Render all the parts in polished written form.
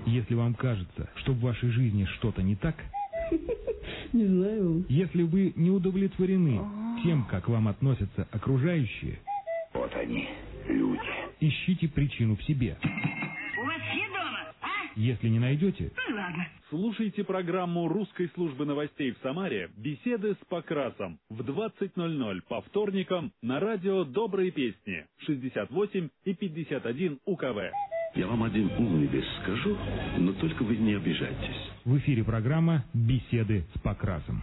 Если вам кажется, что в вашей жизни что-то не так, не знаю. Если вы не удовлетворены тем, как вам относятся окружающие, вот они, люди. Ищите причину в себе. У вас все дома, а? Если не найдете, ну ладно. Слушайте программу Русской службы новостей в Самаре «Беседы с Покрасом» в 20:00 по вторникам на радио «Добрые песни» 68 и 51 УКВ. Я вам один умный вещь скажу, но только вы не обижайтесь. В эфире программа «Беседы с Покрасом».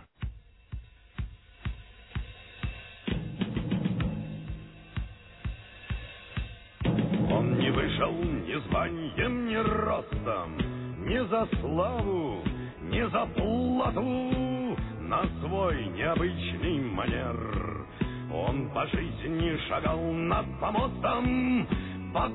Он не вышел ни званием, ни ростом, ни за славу, ни за плату, на свой необычный манер. Он по жизни шагал над помостом, по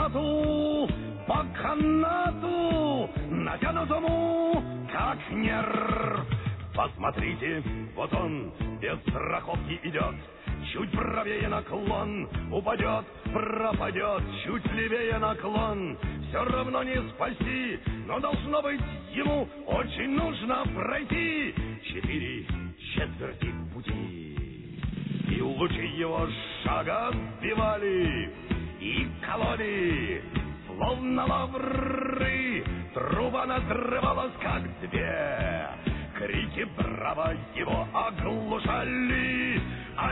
канату, натянутому, как нерв. Посмотрите, вот он без страховки идет, чуть правее наклон, упадет, пропадет, чуть левее наклон. Все равно не спасти, но должно быть ему очень нужно пройти 4/4 пути. И лучи его шага сбивали и кололи, словно лавры, труба надрывалась, как две. Крики браво его оглушали, а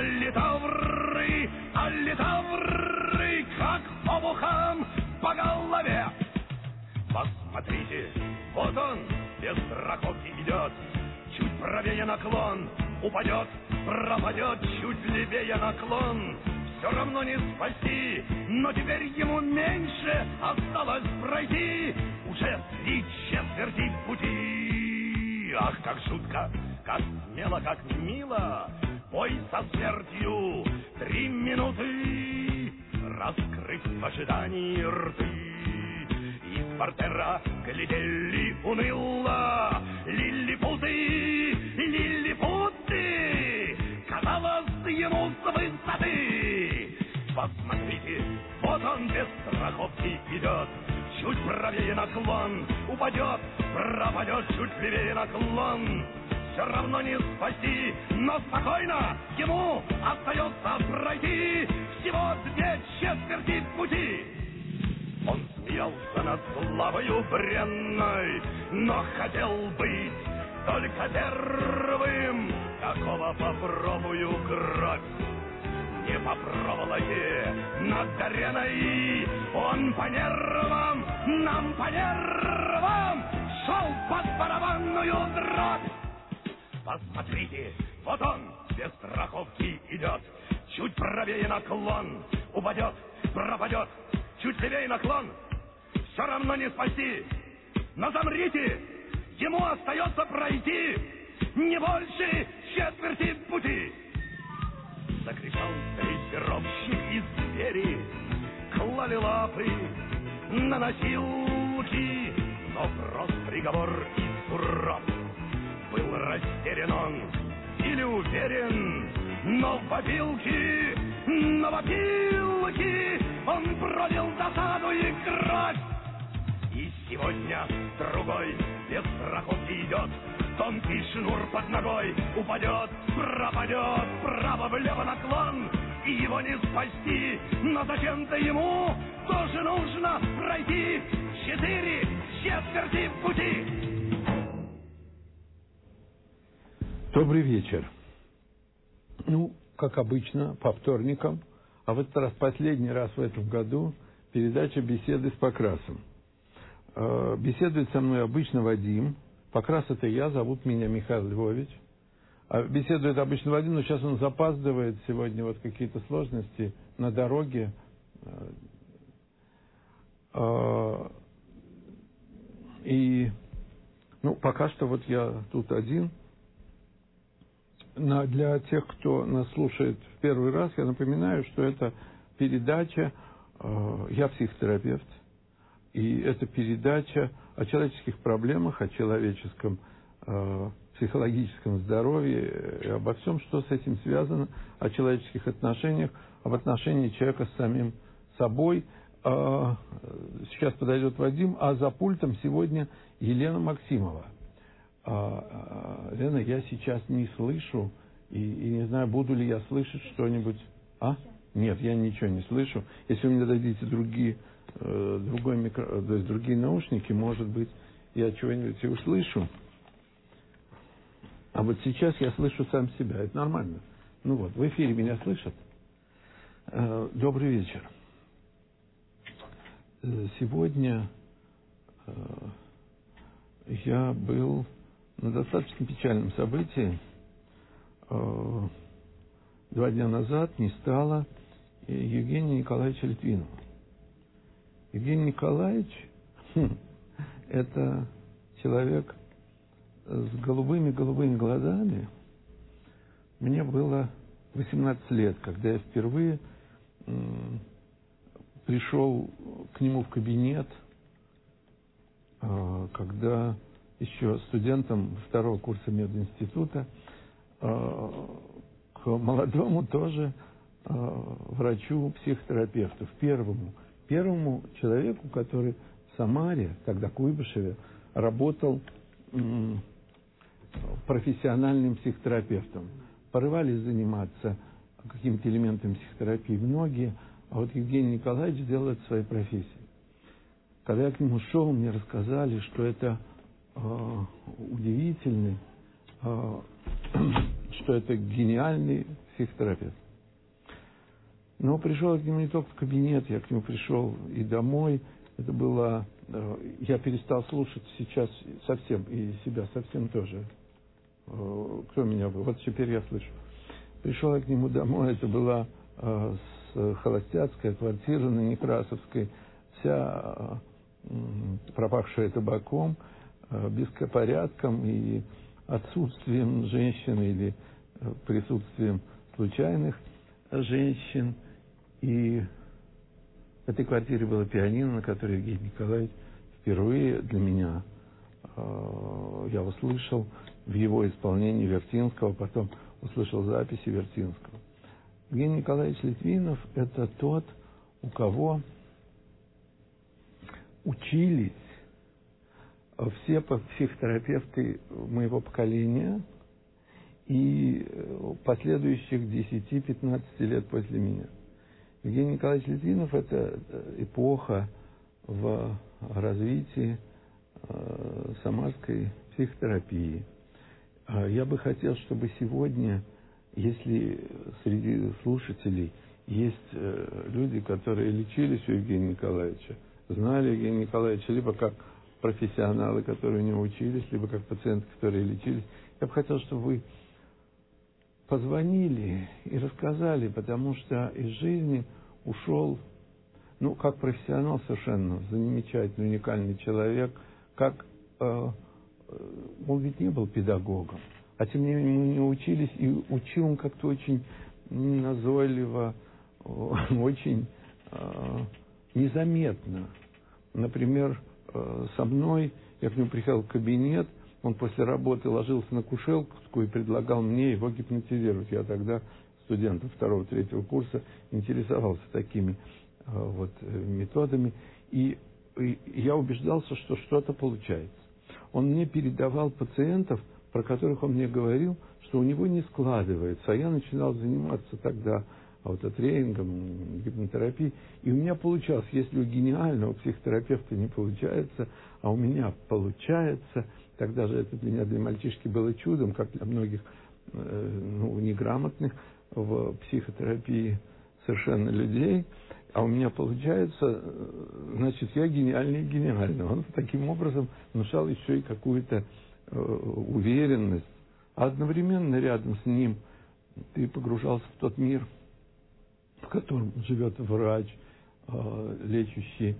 литавры, как обухом по голове. Посмотрите, вот он без страховки идет, чуть правее наклон, упадет, пропадет, чуть левее наклон. Все равно не спасти, но теперь ему меньше осталось пройти уже 3/4 пути. Ах, как жутко, как смело, как мило, бой со смертью 3 минуты, раскрыв в ожидании рты. Из портера глядели уныло лилипуты, казалось ему с высоты. Посмотрите, вот он без страховки идет, чуть правее наклон, упадет, пропадет, чуть левее наклон. Все равно не спасти, но спокойно ему остается пройти всего 2/4 пути. Он смеялся над славою бренной, но хотел быть только первым. Такого попробую кровь не по проволоке над ареной. Он по нервам, нам по нервам шел под барабанную дробь. Посмотрите, вот он без страховки идет, чуть правее наклон, упадет, пропадет, чуть левее наклон. Все равно не спасти, но замрите, ему остается пройти не больше 1/4 пути. Закричал дрессировщик из двери, клали лапы на носилки, но прост приговор и суров. Был растерян он или уверен, но в опилке он пролил досаду и кровь. И сегодня другой без страховки идет, тонкий шнур под ногой, упадет, пропадет, вправо-влево наклон, и его не спасти, но зачем-то ему тоже нужно пройти 4/4 пути. Добрый вечер. Как обычно, по вторникам, а в этот раз, последний раз в этом году, передача «Беседы с Покрасом». Беседует со мной обычно Вадим. Покрас — это я, зовут меня Михаил Львович. Беседует обычно Вадим, но сейчас он запаздывает, сегодня вот какие-то сложности на дороге. И, пока что вот я тут один. Для тех, кто нас слушает в первый раз, я напоминаю, что это передача «Я психотерапевт», и это передача о человеческих проблемах, о человеческом психологическом здоровье, и обо всем, что с этим связано, о человеческих отношениях, об отношении человека с самим собой. сейчас подойдет Вадим, а за пультом сегодня Елена Максимова. Лена, я сейчас не слышу, и не знаю, буду ли я слышать что-нибудь. Нет, я ничего не слышу. Если вы мне дадите другие наушники, может быть, я чего-нибудь и услышу. А вот сейчас я слышу сам себя. Это нормально. Ну вот, в эфире меня слышат. Добрый вечер. Сегодня я был на достаточно печальном событии. 2 дня назад не стало Евгения Николаевича Литвинова. Евгений Николаевич – это человек с голубыми глазами. Мне было 18 лет, когда я впервые пришел к нему в кабинет, когда еще студентом 2-го курса мединститута, к молодому тоже врачу-психотерапевту, первому человеку, который в Самаре, тогда Куйбышеве, работал профессиональным психотерапевтом. Порывались заниматься какими-то элементами психотерапии многие, а вот Евгений Николаевич сделал это своей профессией. Когда я к нему шел, мне рассказали, что это удивительный, что это гениальный психотерапевт. Но пришел я к нему не только в кабинет, я к нему пришел и домой. Это было... Я перестал слушать сейчас совсем, и себя совсем тоже. Кто меня был? Вот теперь я слышу. Пришел я к нему домой, это была холостяцкая квартира на Некрасовской, вся пропахшая табаком, беспорядком и отсутствием женщин или присутствием случайных женщин. И в этой квартире было пианино, на которой Евгений Николаевич впервые для меня я услышал в его исполнении Вертинского, потом услышал записи Вертинского. Евгений Николаевич Литвинов – это тот, у кого учились все психотерапевты моего поколения и последующих 10-15 лет после меня. Евгений Николаевич Литвинов – это эпоха в развитии самарской психотерапии. Я бы хотел, чтобы сегодня, если среди слушателей есть люди, которые лечились у Евгения Николаевича, знали Евгения Николаевича либо как профессионалы, которые у него учились, либо как пациенты, которые лечились, я бы хотел, чтобы вы позвонили и рассказали, потому что из жизни ушел, как профессионал совершенно, замечательный, уникальный человек, как он ведь не был педагогом, а тем не менее мы не учились, и учил он как-то очень назойливо, очень незаметно. Например, со мной, я к нему приехал в кабинет, он после работы ложился на кушетку и предлагал мне его гипнотизировать. Я тогда студентом 2-3 курса интересовался такими методами, и я убеждался, что что-то получается. Он мне передавал пациентов, про которых он мне говорил, что у него не складывается. А я начинал заниматься тогда аутотренингом, гипнотерапией, и у меня получалось. Если у гениального психотерапевта не получается, а у меня получается, тогда же это для мальчишки было чудом, как для многих неграмотных в психотерапии совершенно людей, а у меня получается, значит, я гениальный. Он таким образом внушал еще и какую-то уверенность. А одновременно рядом с ним ты погружался в тот мир, в котором живет врач, лечащий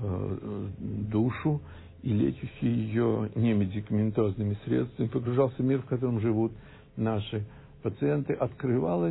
душу и лечащий ее немедикаментозными средствами. Погружался в мир, в котором живут наши пациенты. Открывалась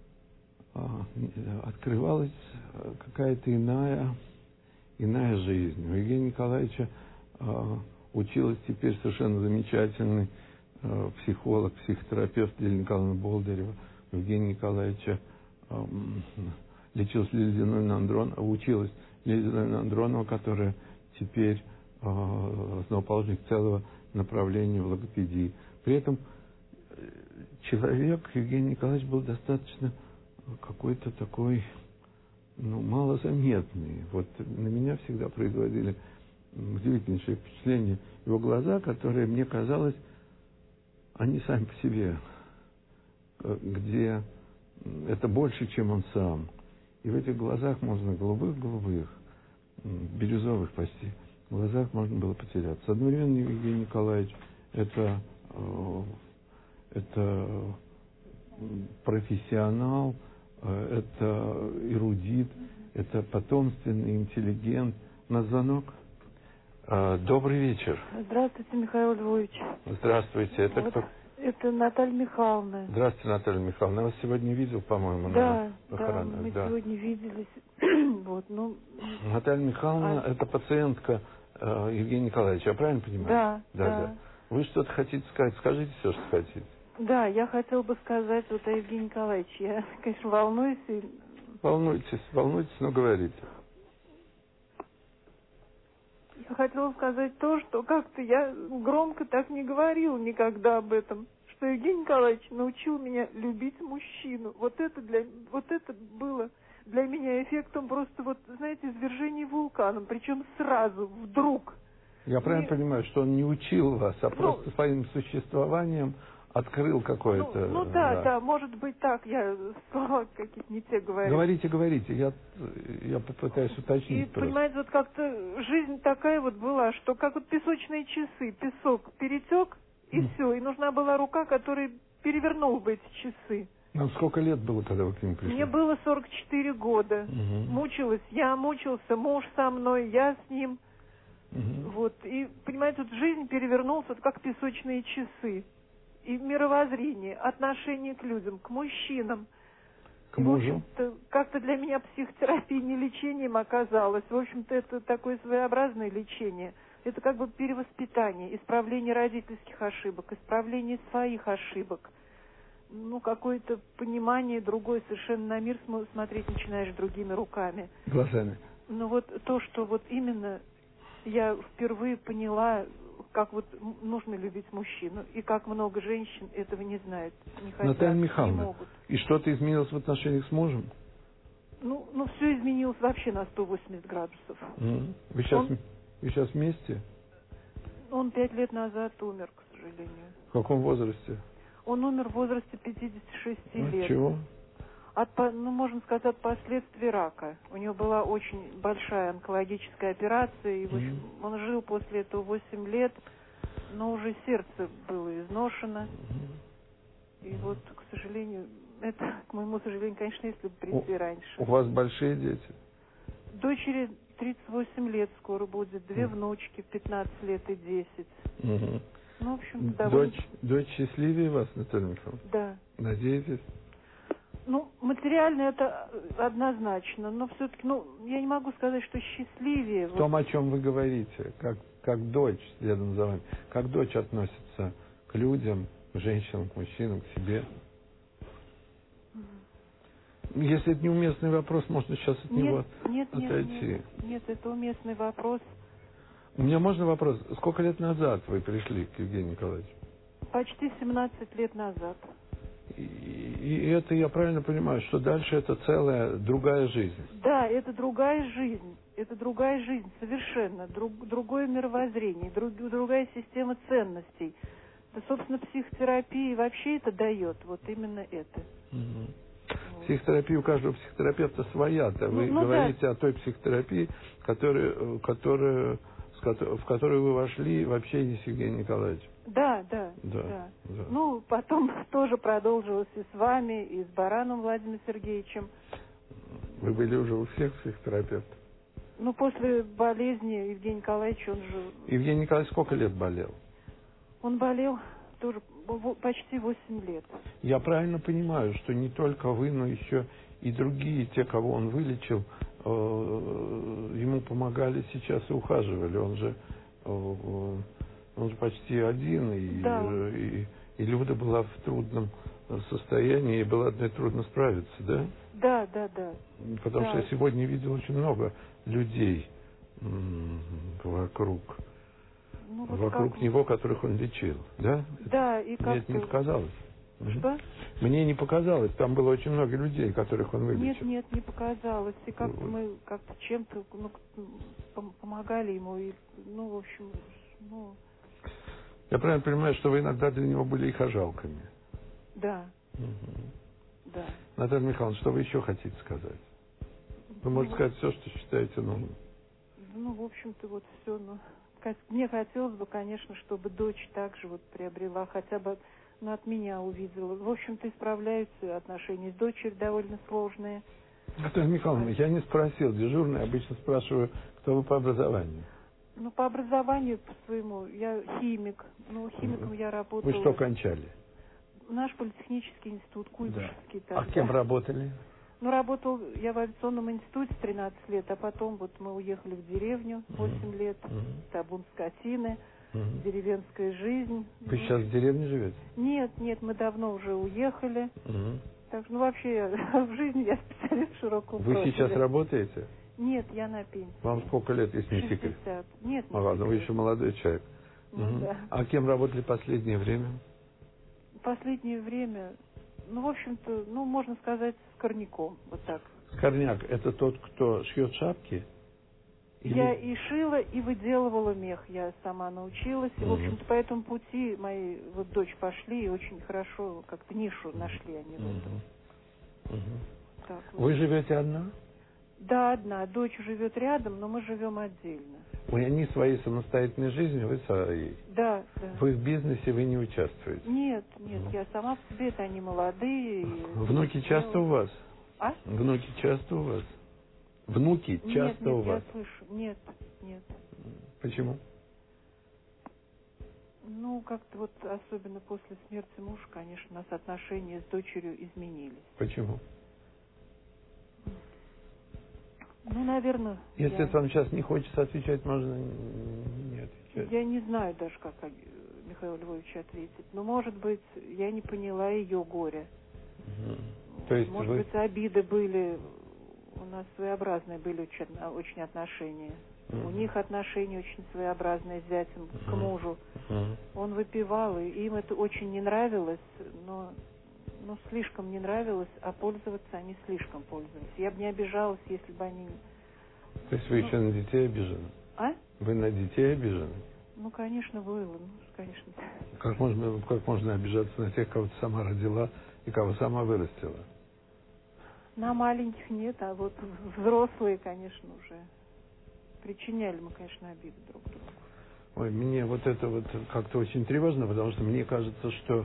какая-то иная жизнь. У Евгения Николаевича училась теперь совершенно замечательный психолог, психотерапевт Лилия Николаевна Болдырева. У Евгения Николаевича училась Лидия Андронова, которая теперь основоположник целого направления в логопедии. При этом человек, Евгений Николаевич, был достаточно какой-то такой, малозаметный. Вот на меня всегда производили удивительнейшее впечатление его глаза, которые, мне казалось, они сами по себе, где это больше, чем он сам. И в этих глазах можно, голубых, бирюзовых почти, в глазах можно было потеряться. Одновременно Евгений Николаевич это профессионал, это эрудит, это потомственный интеллигент. На звонок. Добрый вечер. Здравствуйте, Михаил Львович. Здравствуйте. Это кто? Это Наталья Михайловна. Здравствуйте, Наталья Михайловна. Я вас сегодня видел, по-моему, на похоронах. Мы сегодня виделись. Наталья Михайловна, это пациентка Евгения Николаевича, я правильно понимаю? Да. Вы что-то хотите сказать? Скажите все, что хотите. Да, я хотела бы сказать о Евгении Николаевиче. Я, конечно, волнуюсь. Волнуйтесь, но говорите. Я хотела сказать то, что как-то я громко так не говорила никогда об этом. Что Евгений Николаевич научил меня любить мужчину. Вот это было для меня эффектом просто, знаете, извержения вулканом. Причем сразу, вдруг. Я правильно понимаю, что он не учил вас, а просто своим существованием открыл какое-то... Да, может быть так, я слова какие-то не те говорю. Говорите, я попытаюсь уточнить. И, понимаете, как-то жизнь такая была, что как песочные часы, песок перетек, и все, и нужна была рука, которая перевернула бы эти часы. Вам сколько лет было, когда вы к нему пришли? Мне было 44 года. Мучилась я, мучился муж со мной, я с ним. И, понимаете, жизнь перевернулась, как песочные часы. И мировоззрение, отношение к людям, к мужчинам. К мужу? В общем-то, как-то для меня психотерапия не лечением оказалась. В общем-то, это такое своеобразное лечение. Это как бы перевоспитание, исправление родительских ошибок, исправление своих ошибок. Какое-то понимание другое совершенно на мир смотреть начинаешь другими руками. Глазами. То, что именно я впервые поняла, как нужно любить мужчину, и как много женщин этого не знают, не хотят, Наталья Михайловна, не могут. И что-то изменилось в отношениях с мужем? Все изменилось вообще на 180 градусов. Вы сейчас вместе? Он 5 лет назад умер, к сожалению. В каком возрасте? Он умер в возрасте 56 лет. От чего? Можно сказать, от последствий рака. У него была очень большая онкологическая операция, и он жил после этого 8 лет, но уже сердце было изношено. И к сожалению, это, к моему сожалению, конечно, если бы прийти раньше. У вас большие дети? Дочери 38 лет скоро будет, 2 внучки, 15 лет и 10. В общем, довольно... Дочь счастливее вас, Наталья Михайловна? Да. Надеетесь? Материально это однозначно, но все-таки, я не могу сказать, что счастливее. В том, о чем вы говорите, как дочь, следом за вами, как дочь относится к людям, к женщинам, к мужчинам, к себе. Если это неуместный вопрос, можно сейчас от него отойти. Нет, это уместный вопрос. У меня можно вопрос? Сколько лет назад вы пришли к Евгению Николаевичу? Почти 17 лет назад. И это, я правильно понимаю, что дальше это целая другая жизнь? Да, это другая жизнь. Это другая жизнь совершенно. Другое мировоззрение, другая система ценностей. Да, собственно, психотерапия вообще это дает. Именно это. Психотерапия у каждого психотерапевта своя-то. Вы говорите о той психотерапии, в которую вы вошли в общение с Евгением Николаевичем. Да. Потом тоже продолжилось и с вами, и с Барановым Владимиром Сергеевичем. Вы были уже у всех психотерапевтов? После болезни Евгения Николаевича, он же... Евгений Николаевич сколько лет болел? Он болел тоже почти 8 лет. Я правильно понимаю, что не только вы, но еще и другие, те, кого он вылечил, ему помогали сейчас и ухаживали. Он же почти один, и Люда была в трудном состоянии, и было одной трудно справиться, да? Да. Потому что я сегодня видел очень много людей вокруг него, которых он лечил, да? Да, и как-то... Мне это не показалось. Что? Мне не показалось. Там было очень много людей, которых он вылечил. Нет, не показалось. И как-то мы чем-то помогали ему. И, в общем, Я правильно понимаю, что вы иногда для него были и хожалками? Да. Да. Наталья Михайловна, что вы еще хотите сказать? Вы можете сказать все, что считаете нужным. В общем-то, вот все. Мне хотелось бы, конечно, чтобы дочь также вот приобрела, хотя бы от меня увидела. В общем-то, исправляются отношения с дочерью довольно сложные. Наталья Михайловна, я не спросил. Дежурный обычно спрашиваю, кто вы по образованию. По образованию по своему я химик. Химиком я работала. Вы что кончали? Наш политехнический институт, Куйбышевский. Да. А кем работали? Работал я в авиационном институте 13 лет, а потом вот мы уехали в деревню 8 лет, табун скотины, деревенская жизнь. Вы сейчас в деревне живете? Нет, мы давно уже уехали. Так что, вообще, в жизни я специалист широкого профиля. Вы сейчас работаете? Нет, я на пенсии. Вам сколько лет, если не 60. секрет? Нет, ладно, вы еще молодой человек. Да. А кем работали последнее время? Последнее время, в общем-то, можно сказать, скорняком, вот так. Скорняк – это тот, кто шьет шапки? Я и шила, и выделывала мех. Я сама научилась. И, в общем-то, по этому пути мои дочь пошли и очень хорошо как-то нишу нашли они в этом. Так, Вы живете одна? Да, одна. Дочь живет рядом, но мы живем отдельно. Они своей самостоятельной жизнью, вы своей? Да. В их бизнесе вы не участвуете? Нет, я сама по себе, это они молодые. Внуки часто у вас? А? Внуки часто у вас? Внуки часто у вас? Я слышу. Нет. Почему? Как-то вот, особенно после смерти мужа, конечно, у нас отношения с дочерью изменились. Почему? Наверное... Если это вам сейчас не хочется отвечать, можно не отвечать. Я не знаю даже, как Михаил Львович ответит. Но, может быть, я не поняла ее горя. То есть может быть, обиды были... У нас своеобразные были очень отношения. У них отношения очень своеобразные с зятем к мужу. Он выпивал, и им это очень не нравилось, но слишком не нравилось, а пользоваться они слишком пользовались. Я бы не обижалась, если бы они... То есть вы еще на детей обижены? А? Вы на детей обижены? Конечно, было. Конечно. Как можно обижаться на тех, кого ты сама родила и кого сама вырастила? На маленьких нет, а вот взрослые, конечно, уже причиняли мы, конечно, обиды друг другу. Ой, мне вот это как-то очень тревожно, потому что мне кажется, что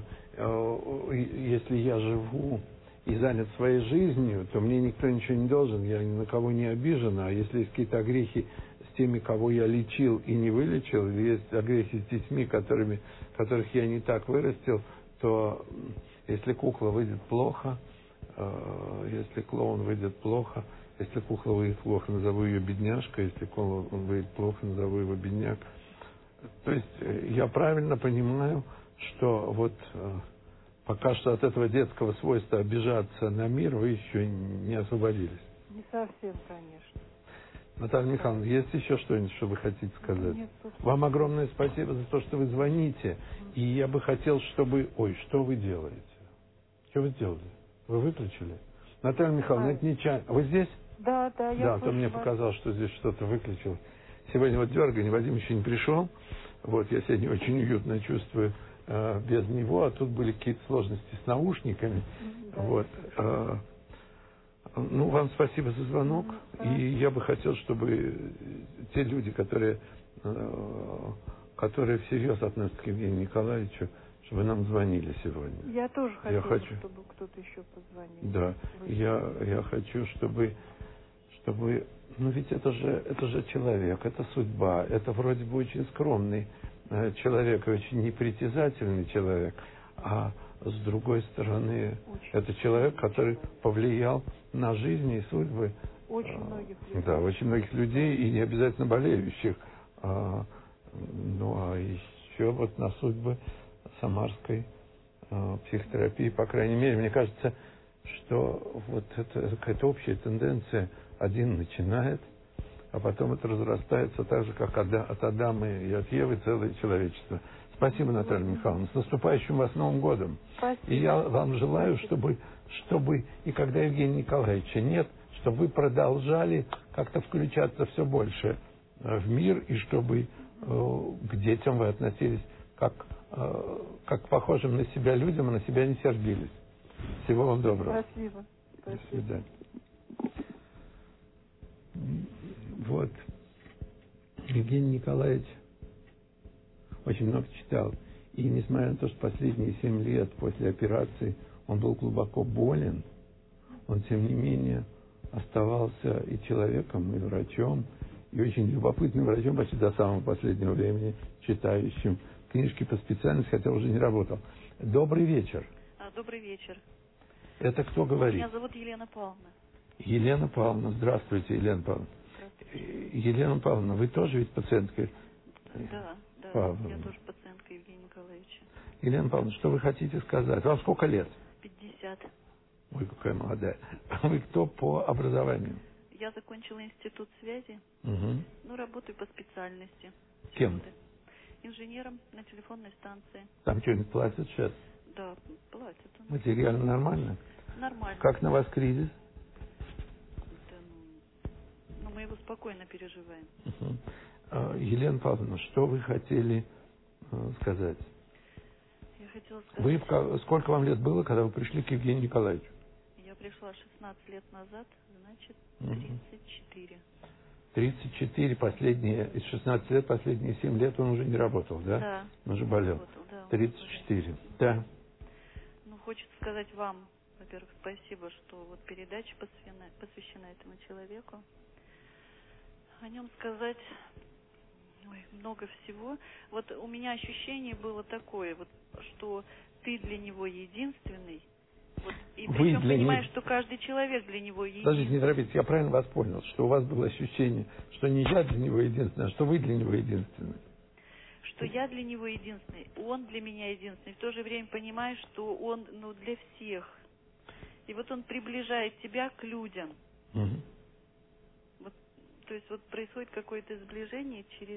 если я живу и занят своей жизнью, то мне никто ничего не должен, я ни на кого не обижен, а если есть какие-то огрехи с теми, кого я лечил и не вылечил, или есть огрехи с детьми, которых я не так вырастил, то если кукла выйдет плохо, если клоун выйдет плохо, если кукла выйдет плохо, назову ее бедняжкой, если клоун выйдет плохо, назову его бедняк. То есть я правильно понимаю, что пока что от этого детского свойства обижаться на мир вы еще не освободились. Не совсем, конечно. Наталья Михайловна, есть еще что-нибудь, что вы хотите сказать? Нет, вам огромное спасибо за то, что вы звоните. И я бы хотел, чтобы... Ой, что вы делаете? Что вы сделали? Вы выключили? Наталья Михайловна, это не чай. Вы здесь? Да, я Да, то мне показалось, что здесь что-то выключилось. Сегодня дергание, Вадим еще не пришел. Я себя не очень уютно чувствую без него, а тут были какие-то сложности с наушниками. Да, вам спасибо за звонок. И я бы хотел, чтобы те люди, которые всерьез относятся к Евгению Николаевичу, чтобы нам звонили сегодня. Я тоже хочу, чтобы кто-то еще позвонил. Да, я хочу, чтобы... ведь это же человек, это судьба, это вроде бы очень скромный человек, очень непритязательный человек, а с другой стороны, это человек, который повлиял на жизнь и судьбы очень многих людей. Да, очень многих людей, и не обязательно болеющих, а еще на судьбы самарской психотерапии, по крайней мере, мне кажется, что это какая-то общая тенденция. Один начинает, а потом это разрастается так же, как от Адама и от Евы целое человечество. Спасибо, Наталья Михайловна. С наступающим вас Новым годом. Спасибо. И я вам желаю, чтобы и когда Евгения Николаевича нет, чтобы вы продолжали как-то включаться все больше в мир, и чтобы к детям вы относились как к похожим на себя людям, и на себя не сердились. Всего вам доброго. Спасибо. До свидания. Вот. Евгений Николаевич очень много читал. И несмотря на то, что последние 7 лет после операции он был глубоко болен, он, тем не менее, оставался и человеком, и врачом, и очень любопытным врачом почти до самого последнего времени, читающим книжки по специальности, хотя уже не работал. Добрый вечер. Добрый вечер. Это кто говорит? Меня зовут Елена Павловна. Елена Павловна. Здравствуйте, Елена Павловна. Здравствуйте. Елена Павловна, вы тоже ведь пациентка? Да, Павловна. я тоже пациентка Евгения Николаевича. Елена Павловна, что вы хотите сказать? Вам сколько лет? 50. Ой, какая молодая. Вы кто по образованию? Я закончила институт связи, работаю по специальности. Кем? Инженером на телефонной станции. Там что-нибудь платят сейчас? Да, платят. Материально нормально? Нормально. Как на вас кризис? Да, мы его спокойно переживаем. Елена Павловна, что вы хотели сказать? Я хотела сказать... Сколько вам лет было, когда вы пришли к Евгению Николаевичу? Я пришла 16 лет назад, значит, 34. 34, из 16 лет, последние 7 лет он уже не работал, да? Да. Он уже болел. Работал, да, 34, да. Хочется сказать вам, во-первых, спасибо, что вот передача посвящена этому человеку. О нем сказать много всего. Вот у меня ощущение было такое, что ты для него единственный. И причем понимаешь, что каждый человек для него единственный. Подождите, не торопитесь, я правильно вас понял, что у вас было ощущение, что не я для него единственный, а что вы для него единственный. Что я для него единственный, он для меня единственный. В то же время понимаешь, что он для всех. И вот он приближает тебя к людям. То есть происходит какое-то сближение через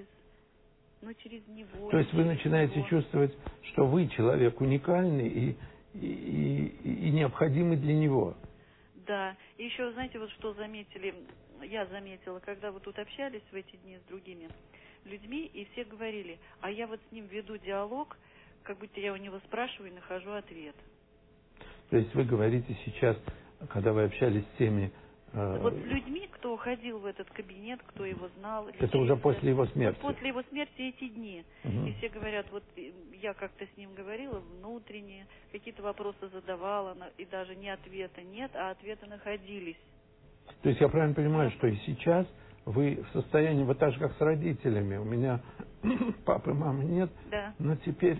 него. То есть вы начинаете чувствовать, что вы человек уникальный и необходимый для него. Да. И еще, знаете, что я заметила, когда вы тут общались в эти дни с другими людьми, и все говорили, а я с ним веду диалог, как будто я у него спрашиваю и нахожу ответ. То есть вы говорите сейчас, когда вы общались с теми... с людьми, кто ходил в этот кабинет, кто его знал. Это уже после его смерти? После его смерти эти дни. И все говорят, я как-то с ним говорила внутренне, какие-то вопросы задавала, и даже не ответа нет, а ответы находились. То есть я правильно понимаю, что и сейчас вы в состоянии, так же, как с родителями. У меня папы, мамы нет, да. Но теперь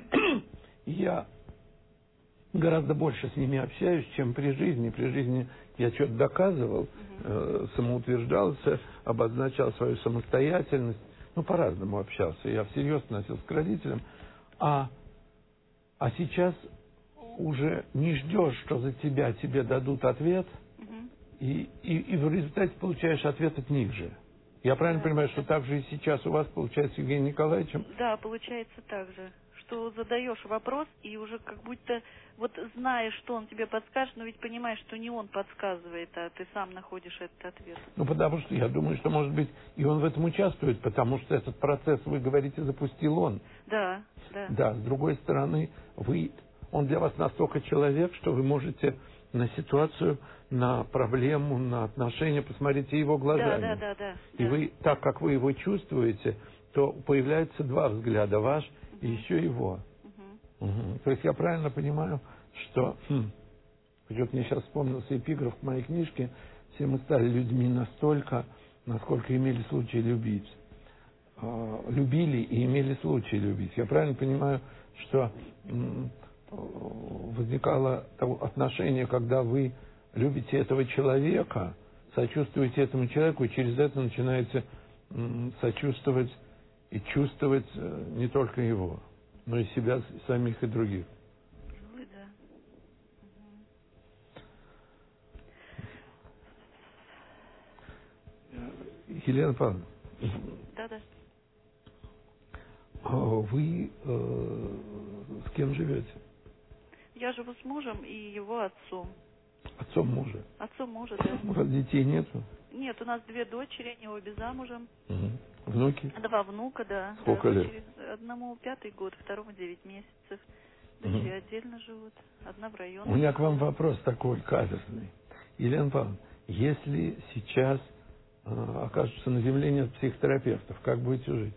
я гораздо больше с ними общаюсь, чем при жизни. При жизни я что-то доказывал, самоутверждался, обозначал свою самостоятельность. По-разному общался. Я всерьез относился к родителям. А сейчас уже не ждешь, что за тебе дадут ответ, и в результате получаешь ответ от них же. Я правильно понимаю, что так же и сейчас у вас получается с Евгением Николаевичем? Да, получается так же. Что задаешь вопрос, и уже как будто знаешь, что он тебе подскажет, но ведь понимаешь, что не он подсказывает, а ты сам находишь этот ответ. Потому что я думаю, что, может быть, и он в этом участвует, потому что этот процесс, вы говорите, запустил он. Да. Да, с другой стороны, он для вас настолько человек, что вы можете на ситуацию, на проблему, на отношения посмотреть его глазами. Да. И вы, так как вы его чувствуете, то появляется два взгляда, ваш и еще его. То есть я правильно понимаю, что... Мне сейчас вспомнился эпиграф в моей книжке. Все мы стали людьми настолько, насколько имели случай любить. Любили и имели случай любить. Я правильно понимаю, что возникало отношение, когда вы любите этого человека, сочувствуете этому человеку, и через это начинаете сочувствовать и чувствовать не только его, но и себя, самих и других. Елена Павловна. Да-да. Вы с кем живете? Я живу с мужем и его отцом. Отцом мужа? Отцом мужа, да. У вас детей нету? Нет, у нас 2 дочери, они обе замужем. Угу. Внуки? 2 внука, да. Сколько лет? Одному 5-й год, второму 9 месяцев. Дочери отдельно живут, одна в районе. У меня к вам вопрос такой каверзный. Елена Павловна, если сейчас окажется на земле нет психотерапевтов, как будете жить?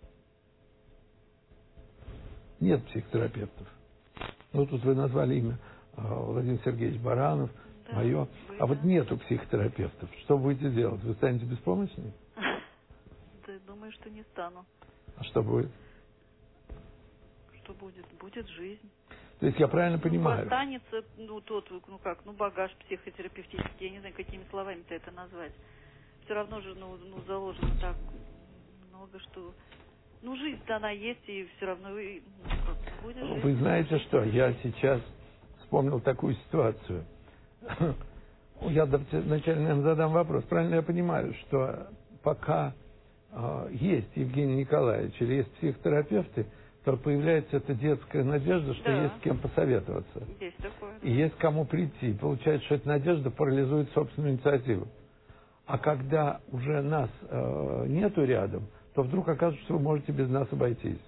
Нет психотерапевтов. Ну, тут вы назвали имя Владимир Сергеевич Баранов, да, мое. А вот нету психотерапевтов. Что будете делать? Вы станете беспомощной? Да, думаю, что не стану. А что будет? Что будет? Будет жизнь. То есть я правильно понимаю? Останется, багаж психотерапевтический, я не знаю, какими словами-то это назвать. Все равно же, заложено так много, что... жизнь-то она есть, и все равно будет жизнь. Вы знаете что? Я сейчас вспомнил такую ситуацию. Я вначале, наверное, задам вопрос. Правильно я понимаю, что пока есть Евгений Николаевич или есть психотерапевты, то появляется эта детская надежда, что есть с кем посоветоваться. Есть такое. И есть кому прийти. Получается, что эта надежда парализует собственную инициативу. А когда уже нас нету рядом, то вдруг окажется, что вы можете без нас обойтись.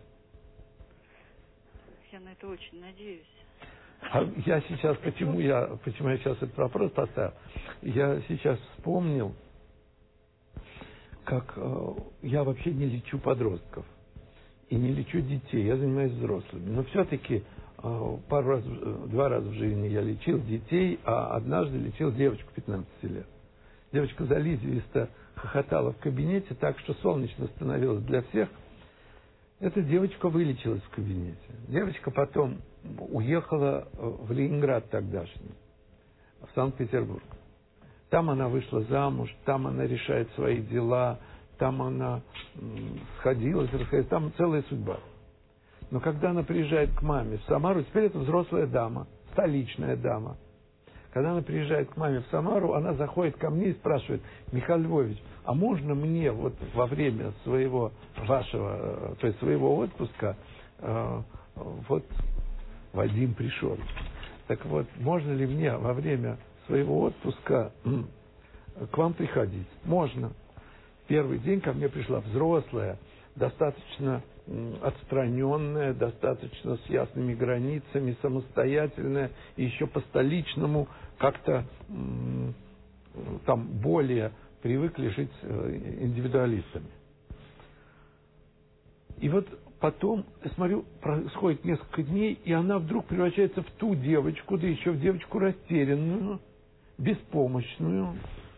Я на это очень надеюсь. А я сейчас, почему я сейчас этот вопрос поставил? Я сейчас вспомнил, как я вообще не лечу подростков и не лечу детей, я занимаюсь взрослыми. Но все-таки 2 раза в жизни я лечил детей, а однажды лечил девочку 15 лет. Девочка заливисто хохотала в кабинете так, что солнечно становилось для всех. Эта девочка вылечилась в кабинете. Девочка потом уехала в Ленинград тогдашний, в Санкт-Петербург. Там она вышла замуж, там она решает свои дела, там она сходилась, там целая судьба. Но когда она приезжает к маме в Самару, теперь это взрослая дама, столичная дама. Когда она приезжает к маме в Самару, она заходит ко мне и спрашивает: Михаил Львович, а можно мне вот во время своего отпуска, вот Вадим пришел, так вот, можно ли мне во время своего отпуска к вам приходить? Можно. Первый день ко мне пришла взрослая, достаточно отстраненная, достаточно с ясными границами, самостоятельная, и еще по-столичному как-то там более привыкли жить индивидуалистами. И вот потом, я смотрю, происходит несколько дней, и она вдруг превращается в ту девочку, да еще в девочку растерянную, беспомощную,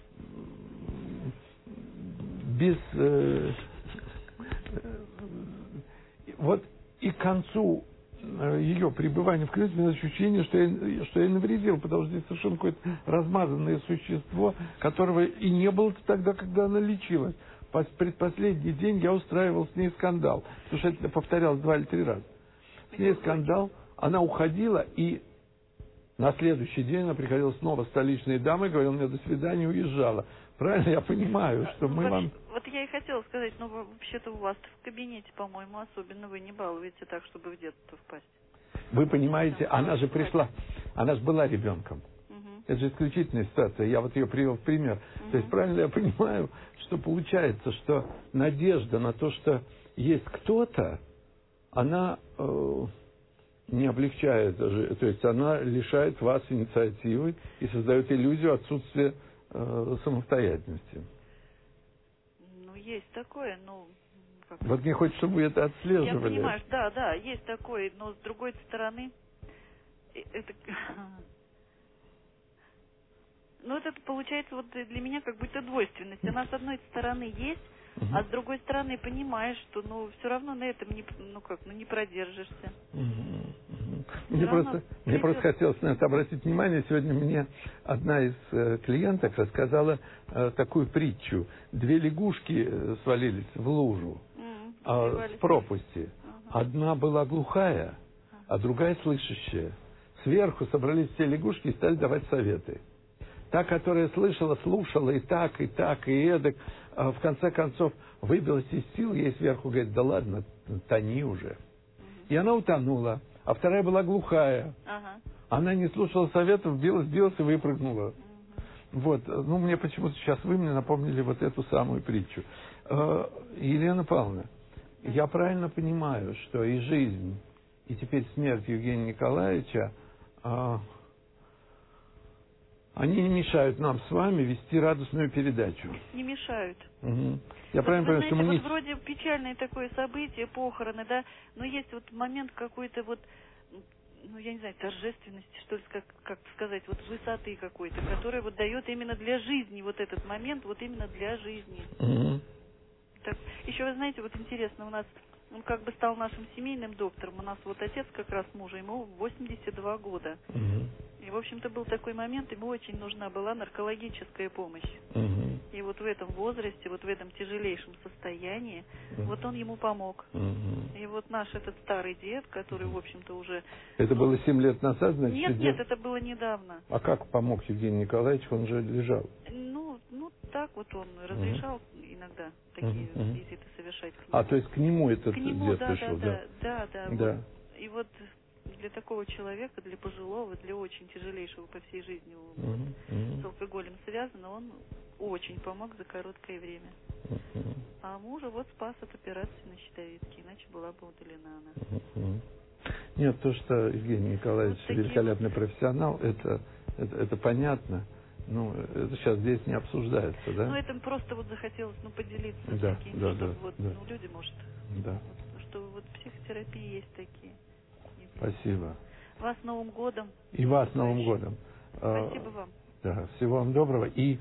вот и к концу ее пребывания в клинике у меня ощущение, что я навредил, потому что здесь совершенно какое-то размазанное существо, которого и не было тогда, когда она лечилась. Предпоследний день я устраивал с ней скандал, потому что это повторялось 2 или 3 раза. С ней скандал, она уходила, и на следующий день она приходила снова столичной дамой, говорила мне до свидания, уезжала. Правильно я понимаю, что мы вам... Вот я и хотела сказать, вообще-то у вас в кабинете, по-моему, особенно вы не балуете так, чтобы в детство впасть. Вы понимаете, она же пришла, она же была ребенком. Это же исключительная ситуация, я вот ее привел в пример. То есть правильно я понимаю, что получается, что надежда на то, что есть кто-то, она не облегчает, то есть она лишает вас инициативы и создает иллюзию отсутствия самостоятельности. Есть такое, Вот мне хочется, чтобы вы это отслеживали. Я понимаю, да, есть такое, но с другой стороны, это получается вот для меня как будто двойственность. Она с одной стороны есть, а с другой стороны понимаешь, что все равно на этом не продержишься. Мне просто хотелось на это обратить внимание. Сегодня мне одна из клиенток рассказала такую притчу. 2 лягушки свалились в лужу с пропасти. Одна была глухая, а другая слышащая. Сверху собрались все лягушки и стали давать советы. Та, которая слышала, слушала и так, и эдак, в конце концов выбилась из сил, ей сверху говорит: да ладно, тони уже. И она утонула, а вторая была глухая. Она не слушала советов, сбилась и выпрыгнула. Вот, ну, мне почему-то сейчас вы мне напомнили вот эту самую притчу. Елена Павловна, я правильно понимаю, что и жизнь, и теперь смерть Евгения Николаевича, они не мешают нам с вами вести радостную передачу? Не мешают. Угу. Я правильно понимаю, что мы вот вроде печальное такое событие, похороны, да, но есть вот момент какой-то вот, ну, я не знаю, торжественности, что ли, как сказать, вот высоты какой-то, которая вот дает именно для жизни вот этот момент, вот именно для жизни. Угу. Так, еще вы знаете, вот интересно, у нас, он как бы стал нашим семейным доктором, у нас вот отец как раз мужа, ему 82 года. Угу. И, в общем-то, был такой момент, ему очень нужна была наркологическая помощь. Угу. И вот в этом возрасте, вот в этом тяжелейшем состоянии, вот он ему помог. Угу. И вот наш этот старый дед, который, в общем-то, уже... Это было 7 лет назад, значит? Нет, это было недавно. А как помог Евгений Николаевич? Он же лежал. Ну так вот он разрешал иногда такие визиты совершать. То есть к нему этот дед да, пришел, да. Да. Вот, и вот для такого человека, для пожилого, для очень тяжелейшего по всей жизни с алкоголем связано, он очень помог за короткое время. А мужа вот спас от операции на щитовидке, иначе была бы удалена она. Нет, то, что Евгений Николаевич вот великолепный профессионал, это понятно. Ну, это сейчас здесь не обсуждается, да? Ну, это просто вот захотелось, поделиться таким, люди, может, что вот психотерапии есть такие. Спасибо. Вас с Новым годом. И вас с Новым годом. Спасибо вам. Да, всего вам доброго. И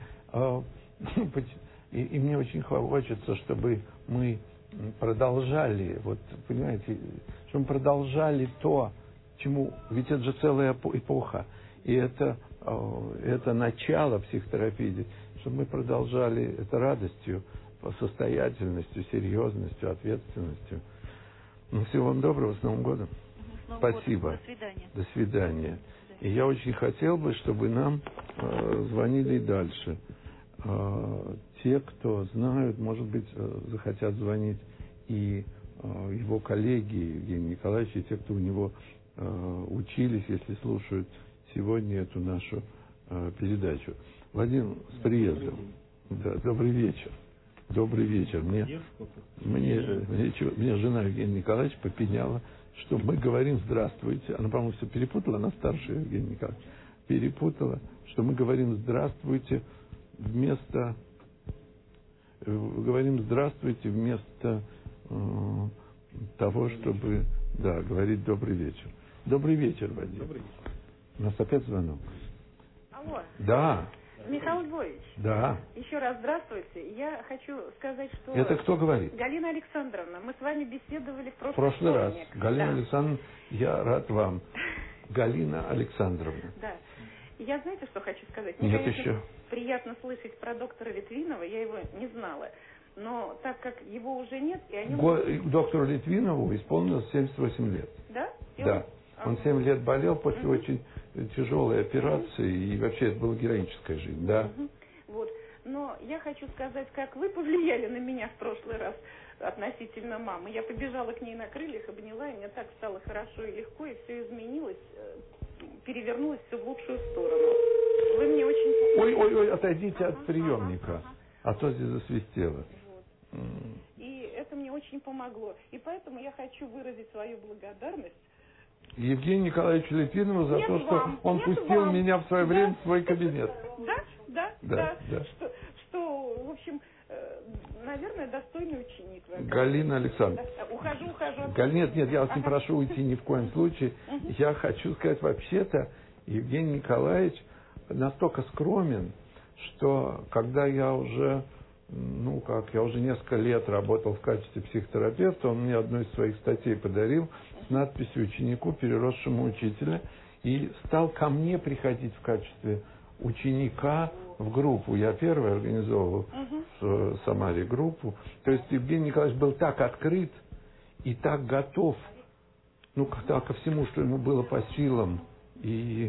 мне очень хочется, чтобы мы продолжали, вот, понимаете, чтобы мы продолжали то, чему, ведь это же целая эпоха, и это начало психотерапии, чтобы мы продолжали это радостью, состоятельностью, серьезностью, ответственностью. Всего вам доброго, с Новым годом. Спасибо. До свидания. До свидания. И я очень хотел бы, чтобы нам звонили и дальше. Те, кто знают, может быть, захотят звонить и его коллеги Евгения Николаевича, и те, кто у него учились, если слушают сегодня эту нашу передачу. Вадим, с приездом. Да, добрый вечер. Добрый вечер. Мне жена Евгения Николаевича попеняла, что мы говорим «здравствуйте». Она, по-моему, все перепутала, она старше Евгения Николаевича. Перепутала, что мы говорим «здравствуйте» вместо того, чтобы говорить «добрый вечер». Добрый вечер, Вадим. Добрый вечер. У нас опять звонок. Алло. Да. Михаил Львович. Да. Еще раз здравствуйте. Я хочу сказать, что... Это кто говорит? Галина Александровна. Мы с вами беседовали в прошлый раз. вторник. Галина Александровна, я рад вам. Галина Александровна. Да. Я знаете, что хочу сказать? Мне, конечно, еще. Приятно слышать про доктора Литвинова. Я его не знала. Но так как его уже нет, и они... Доктору Литвинову исполнилось 78 лет. Да? Да. Он 7 лет болел после очень тяжелой операции, и вообще это была героическая жизнь, да. Вот. Но я хочу сказать, как вы повлияли на меня в прошлый раз относительно мамы. Я побежала к ней на крыльях, обняла, и мне так стало хорошо и легко, и все изменилось, перевернулось все в лучшую сторону. Вы мне очень... Ой, отойдите от приемника, а то здесь засвистело. Вот. И это мне очень помогло. И поэтому я хочу выразить свою благодарность Евгению Николаевичу Литвинову за то, что он пустил меня в свое время в свой кабинет. Да. Что, в общем, наверное, достойный ученик. Галина Александровна. Ухожу. Нет, я вас не прошу уйти ни в коем случае. Я хочу сказать, вообще-то, Евгений Николаевич настолько скромен, что когда я уже, я уже несколько лет работал в качестве психотерапевта, он мне одну из своих статей подарил с надписью «Ученику, переросшему учителя», и стал ко мне приходить в качестве ученика в группу. Я первый организовывал в Самаре группу. То есть Евгений Николаевич был так открыт и так готов ко всему, что ему было по силам. И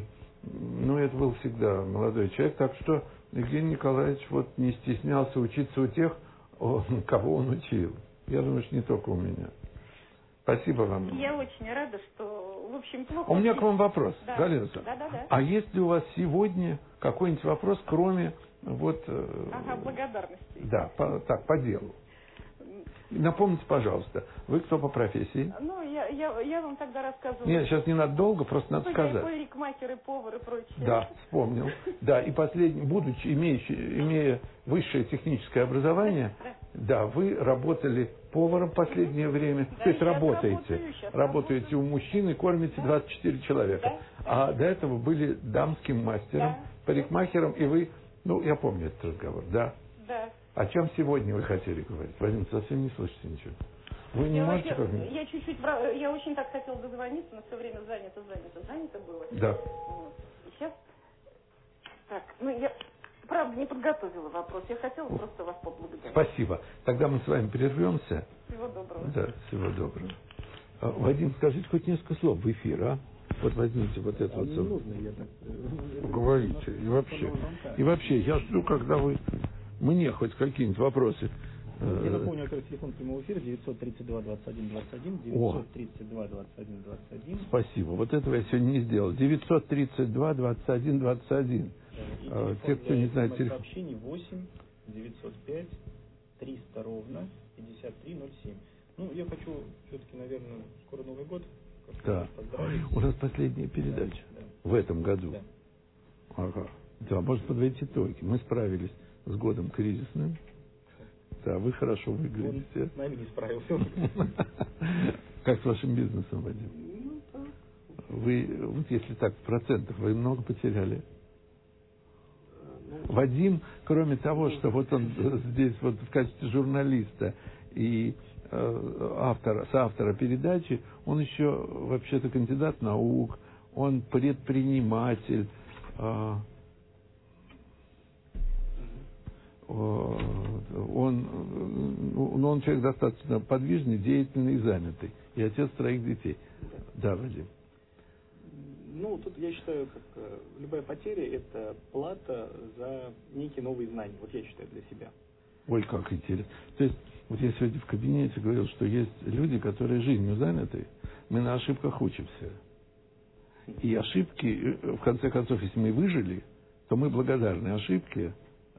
ну, это был всегда молодой человек, так что Евгений Николаевич вот не стеснялся учиться у тех, кого он учил. Я думаю, что не только у меня. Спасибо вам. Я очень рада, что, в общем, плохо... У меня к вам вопрос, да. Галина. Да. А есть ли у вас сегодня какой-нибудь вопрос, кроме вот... благодарности. Да, по делу. Напомните, пожалуйста, вы кто по профессии? Ну, я вам тогда рассказывала. Нет, сейчас не надо долго, просто надо сказать. Я парикмахер и повар и прочее. Да, вспомнил. Да, и последний, будучи, имея высшее техническое образование, да, вы работали поваром в последнее время, то есть работаете у мужчин и кормите 24 человека. А до этого были дамским мастером, парикмахером, и вы, ну, я помню этот разговор, да? Да. О чем сегодня вы хотели говорить? Вадим, совсем не слышите ничего. Вы не можете как-нибудь? Я очень так хотела дозвониться, но все время занято было. Да. Вот. Сейчас. Так, я, правда, не подготовила вопрос. Я хотела просто вас поблагодарить. Спасибо. Тогда мы с вами прервемся. Всего доброго. Да, всего доброго. Вадим, скажите хоть несколько слов в эфир, а? Вот возьмите вот это вот. Нужно, я так... Говорите. И вообще, я жду, когда вы мне хоть какие-нибудь вопросы. Я напомню, во-первых, телефон прямого эфира 932 21 21, 932 21 21. Спасибо. Вот этого я сегодня не сделал. 932 21 21. Те, кто не знает телефон. Сообщение 8 905 300 ровно 5307. Ну, я хочу все-таки, наверное, скоро Новый год. Да. У нас последняя передача в этом году. Да. Ага. Да, можно подводить итоги. Мы справились с годом кризисным. Да, вы хорошо выглядите. Он с нами не справился. Как с вашим бизнесом, Вадим? Вы, вот если так, в процентах, вы много потеряли? Вадим, кроме того, что вот он здесь вот в качестве журналиста и соавтора передачи, он еще вообще-то кандидат наук, он предприниматель, он человек достаточно подвижный, деятельный и занятый. И отец 3 детей. Да, Вадим. Ну, тут я считаю, как любая потеря – это плата за некие новые знания. Вот я считаю для себя. Ой, как интересно. То есть, вот я сегодня в кабинете говорил, что есть люди, которые жизнью заняты, мы на ошибках учимся. И ошибки, в конце концов, если мы выжили, то мы благодарны ошибке,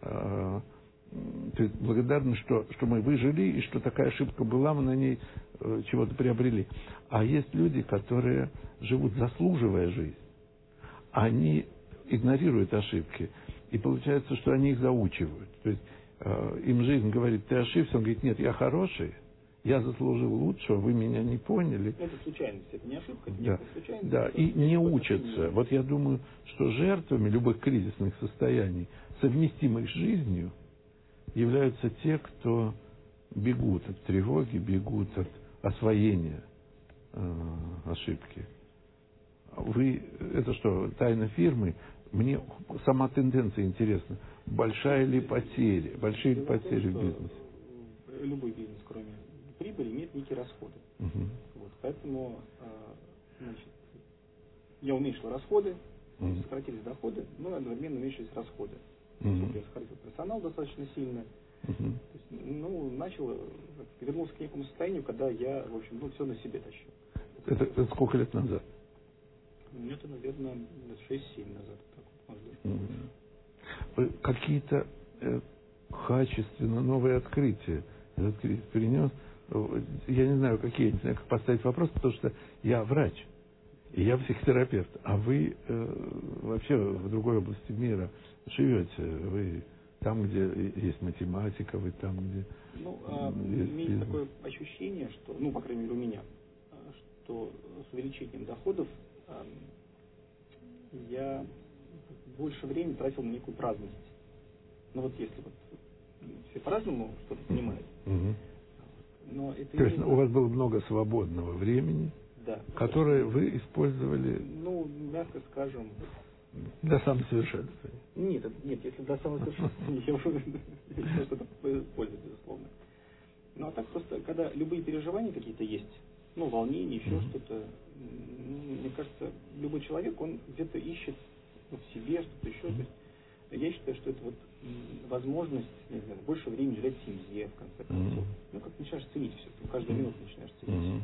то есть благодарны, что мы выжили, и что такая ошибка была, мы на ней чего-то приобрели. А есть люди, которые живут, заслуживая жизнь. Они игнорируют ошибки, и получается, что они их заучивают. То есть им жизнь говорит, ты ошибся, он говорит, нет, я хороший, я заслужил лучшего, вы меня не поняли. Это случайность, это не ошибка, это да. случайность. Да, и не учатся. Вот я думаю, что жертвами любых кризисных состояний, совместимых с жизнью, являются те, кто бегут от тревоги, бегут от освоения ошибки. Вы, это что, тайна фирмы? Мне сама тенденция интересна. Большие ли потери в бизнесе? Любой бизнес, кроме прибыли, имеет некие расходы. Вот, поэтому значит, я уменьшил расходы, сократились доходы, но одновременно уменьшились расходы. Я сократил персонал достаточно сильно. То есть, начал, вернулся к некому состоянию, когда я, в общем, все на себе тащил. Это сколько лет назад? Это, наверное, 6-7 назад. Так, может. Какие-то качественно новые открытия этот кризис принес. Я не знаю, какие, не знаю, как поставить вопрос, потому что я врач, и я психотерапевт, а вы вообще в другой области мира живете, вы там, где есть математика, вы там, где... Есть такое ощущение, что, по крайней мере у меня, что с увеличением доходов я больше времени тратил на некую праздность. Вот если все по-разному что-то понимают. Но это то есть у вас было много свободного времени, да, которое вы использовали... мягко скажем... Для самосовершенствования. Нет, если для самосовершенствования, я уже что-то пользуюсь, безусловно. А так просто, когда любые переживания какие-то есть, волнения, еще что-то, мне кажется, любой человек, он где-то ищет в себе, что-то еще. То есть я считаю, что это вот возможность, не знаю, больше времени уделять семье, в конце концов. Ну, как начинаешь ценить все, каждую минуту начинаешь ценить.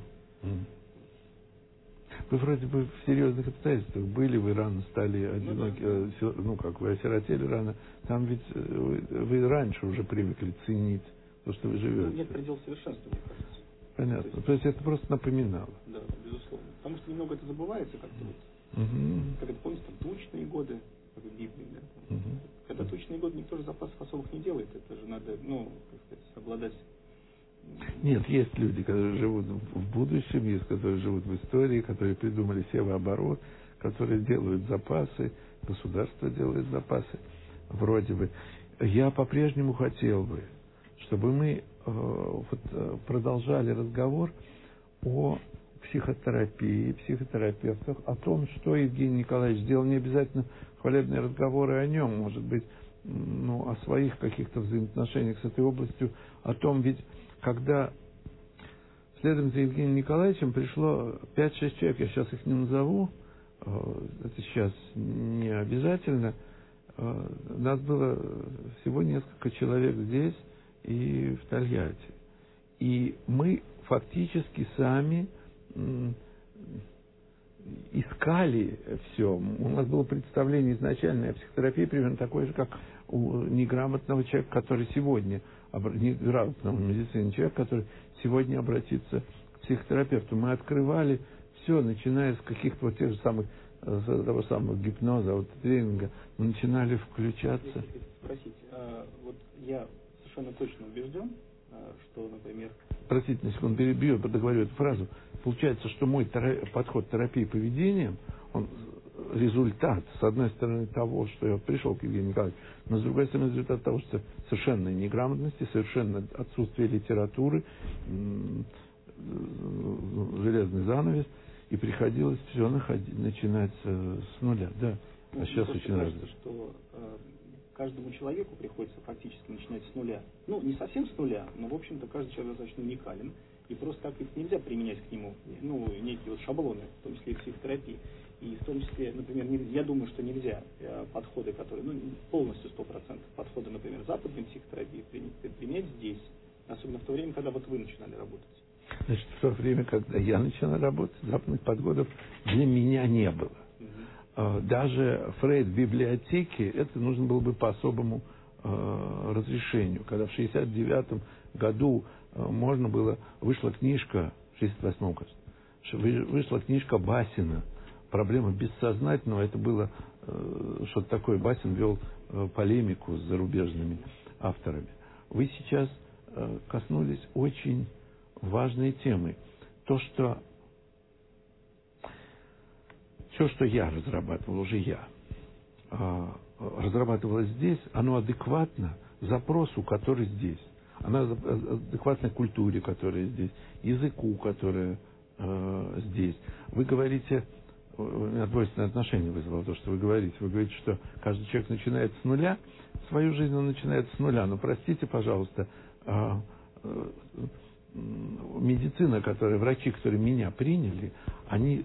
Вы вроде бы в серьезных обстоятельствах были, вы рано стали одиноки, как вы осиротели рано. Там ведь вы раньше уже привыкли ценить то, что вы живете. Нет предела совершенства, мне кажется. Понятно. То есть это просто напоминало. Да, безусловно. Потому что немного это забывается как-то вот. Как это, помните, там тучные годы, как в Библии, да? Когда тучные годы, никто же запасов особых не делает. Это же надо, как сказать, обладать. Нет, есть люди, которые живут в будущем, есть, которые живут в истории, которые придумали севооборот, которые делают запасы, государство делает запасы, вроде бы. Я по-прежнему хотел бы, чтобы мы продолжали разговор о психотерапии, психотерапевтах, о том, что Евгений Николаевич сделал. Не обязательно хвалебные разговоры о нем, может быть, о своих каких-то взаимоотношениях с этой областью, о том, ведь когда следом за Евгением Николаевичем пришло 5-6 человек, я сейчас их не назову, это сейчас не обязательно, нас было всего несколько человек здесь и в Тольятти. И мы фактически сами искали все. У нас было представление изначальное о психотерапии примерно такое же, как у неграмотного человека, который сегодня, неграмотного в медицине человека, который сегодня обратится к психотерапевту. Мы открывали все, начиная с каких-то вот тех же самых, с того самого гипноза, тренинга, мы начинали включаться. Если спросить, вот я совершенно точно убежден, что, например... Простите, на секунду перебью, я договорю эту фразу. Получается, что мой подход терапии поведением, он результат, с одной стороны, того, что я пришел к Евгению Николаевичу, но с другой стороны, результат того, что совершенной неграмотности, совершенно отсутствие литературы, железный занавес, и приходилось все начинать с нуля. Да. А сейчас очень кажется, что каждому человеку приходится фактически начинать с нуля. Не совсем с нуля, но, в общем-то, каждый человек достаточно уникален. И просто так ведь нельзя применять к нему некие шаблоны, в том числе и психотерапии. И в том числе, например, я думаю, что нельзя подходы, которые, полностью 100%, подходы, например, западной психотерапии применять здесь. Особенно в то время, когда вот вы начинали работать. Значит, в то время, когда я начинал работать, западных подходов для меня не было. Даже Фрейд в библиотеке, это нужно было бы по особому разрешению. Когда в 1969 году вышла книжка, в 1968, кажется, вышла книжка Басина «Проблема бессознательного». Это было что-то такое. Басин вел полемику с зарубежными авторами. Вы сейчас коснулись очень важной темы. Все, что я разрабатывал, разрабатывалось здесь, оно адекватно запросу, который здесь. Оно адекватно культуре, которая здесь, языку, который здесь. Вы говорите, у меня двойственное отношение вызвало то, что вы говорите. Вы говорите, что каждый человек начинает с нуля, свою жизнь он начинает с нуля. Но простите, пожалуйста, медицина, врачи, которые меня приняли, они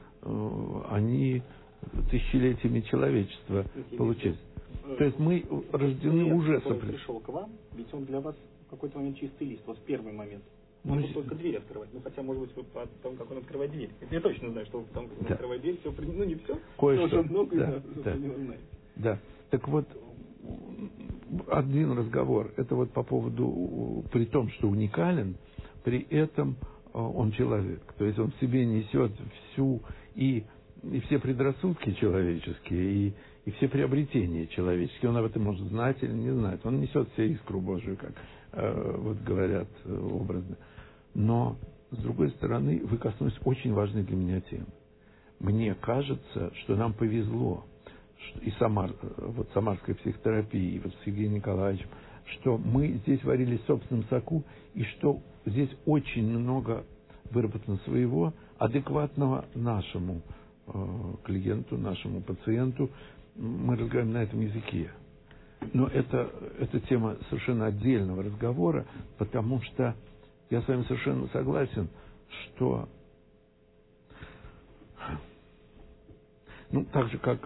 тысячелетиями человечества получили. То есть мы рождены уже... Он пришел к вам, ведь он для вас в какой-то момент чистый лист, вот в первый момент. Он только дверь открывать. Хотя, может быть, вы по тому, как он открывает дверь. Я точно знаю, что вы по тому, как он открывает дверь, все, не все, кое-что. Уже много, знаете. Да. Так вот, один разговор, это вот по поводу, при том, что уникален, при этом он человек. То есть он в себе несет всю и все предрассудки человеческие, и все приобретения человеческие. Он об этом может знать или не знать. Он несет в себе искру Божию, как говорят образно. Но, с другой стороны, вы коснулись очень важной для меня темы. Мне кажется, что нам повезло, и самарской психотерапии, и с Евгением Николаевичем, что мы здесь варились в собственном соку, и что здесь очень много выработано своего, адекватного нашему клиенту, нашему пациенту. Мы разговариваем на этом языке. Но это тема совершенно отдельного разговора, потому что я с вами совершенно согласен, что так же, как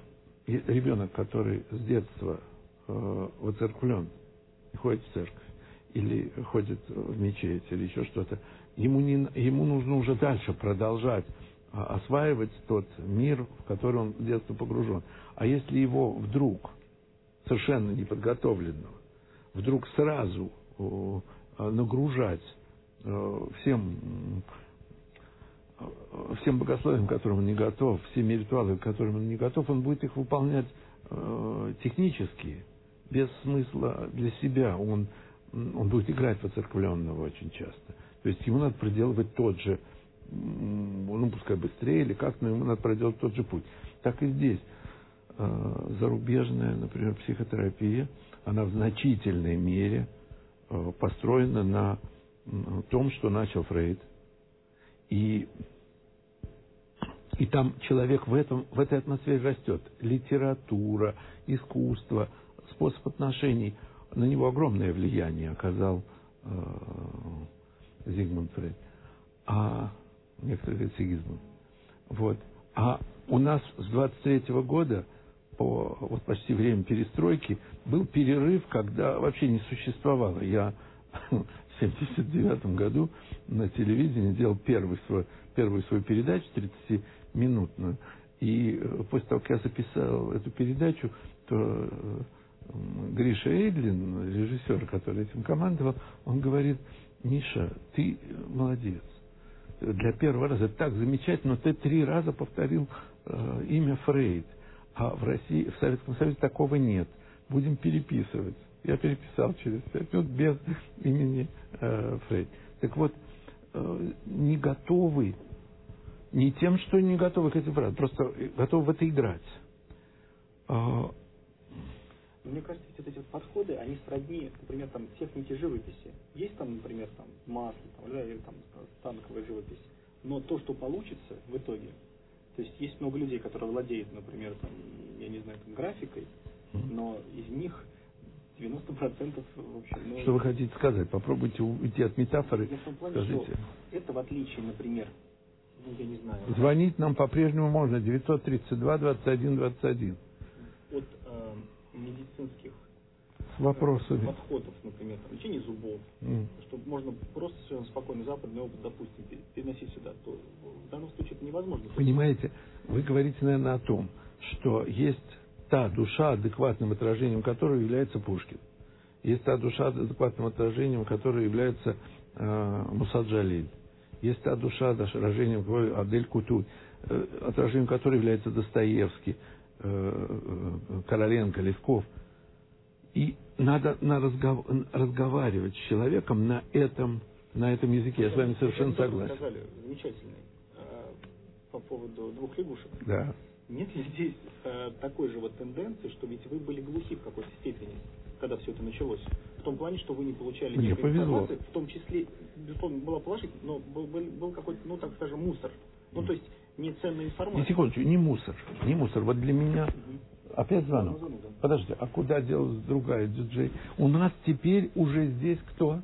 ребенок, который с детства воцерквлен, ходит в церковь, или ходит в мечеть, или еще что-то, ему нужно уже дальше продолжать осваивать тот мир, в который он с детства погружен. А если его вдруг, совершенно неподготовленного, вдруг сразу нагружать всем богословием, к которым он не готов, всеми ритуалами, к которым он не готов, он будет их выполнять технически, без смысла для себя. Он будет играть воцерквленного очень часто. То есть ему надо проделывать тот же, пускай быстрее или как, но ему надо проделать тот же путь. Так и здесь. Зарубежная, например, психотерапия, она в значительной мере построена на том, что начал Фрейд. И там человек в этой атмосфере растет. Литература, искусство, способ отношений. На него огромное влияние оказал Зигмунд Фрейд. Некоторые говорят Сигизмунд. Вот. А у нас с 23-го года, по почти время перестройки, был перерыв, когда вообще не существовало. Я в 1979 году на телевидении делал первую свою передачу 30-минутную. И после того, как я записал эту передачу, то Гриша Эйдлин, режиссер, который этим командовал, он говорит: Миша, ты молодец. Для первого раза это так замечательно, но ты 3 раза повторил имя Фрейд. А в России, в Советском Союзе такого нет. Будем переписывать. Я переписал через 5 минут без имени Фрейд. Так вот, не готовы, не тем, что не готовы к этим правилам, просто готовы в это играть. Мне кажется, вот эти подходы, они сродни, например, там, техники живописи. Есть там, например, там, масло, там, или там станковая живопись. Но то, что получится в итоге, то есть есть много людей, которые владеют, например, там, я не знаю, там, графикой, но из них 90% в общем... Что вы хотите сказать? Попробуйте уйти от метафоры. Я в том плане, скажите. что это в отличие, например, я не знаю... Звонить нам по-прежнему можно 932 21 21. От медицинских вопросами подходов, например, там, лечение зубов, чтобы можно просто совершенно спокойно западный опыт, допустим, переносить сюда, то в данном случае это невозможно. Понимаете, вы говорите, наверное, о том, что есть та душа, адекватным отражением которой является Пушкин. Есть та душа, адекватным отражением которой является Муса Джалиль. Есть та душа, отражением которой Адель Кутуй, отражением которой является Достоевский, Короленко, Лесков. И надо разговаривать с человеком на этом языке. Я с вами совершенно согласен. Сказали, замечательный, по поводу 2 лягушек. Да. Нет ли здесь такой же вот тенденции, что ведь вы были глухи в какой-то степени, когда все это началось? В том плане, что вы не получали никакой информации, в том числе, безусловно, была положительная, но был какой-то, ну так скажем, мусор. Ну то есть неценная информация. Не секундочку, не мусор. Вот для меня... Опять звонок? Подожди, а куда делась другая диджей? У нас теперь уже здесь кто?